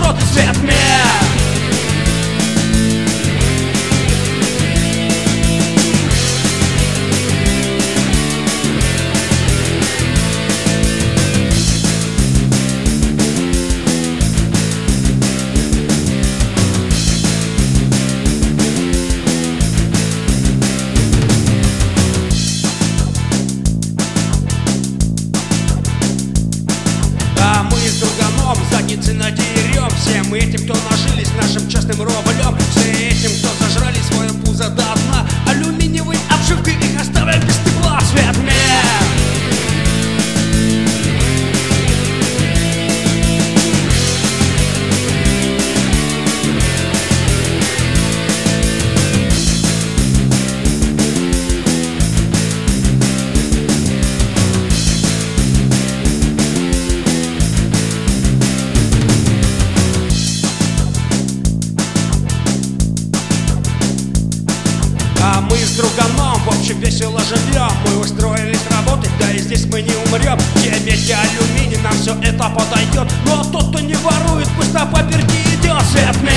наоборот свет мир. А мы с друганом задницы надерем всем этим, кто нажились нашим частным рублем, все этим, кто зажрали свое пузо до дна алюминиевой обшивкой, их оставят без тепла. Свет мир. А мы с друганом в общем весело живем. Мы устроились работать, да и здесь мы не умрем. Где медь и алюминий, нам все это подойдет. Но тот, кто не ворует, пусть на паперти идет. Свет мир.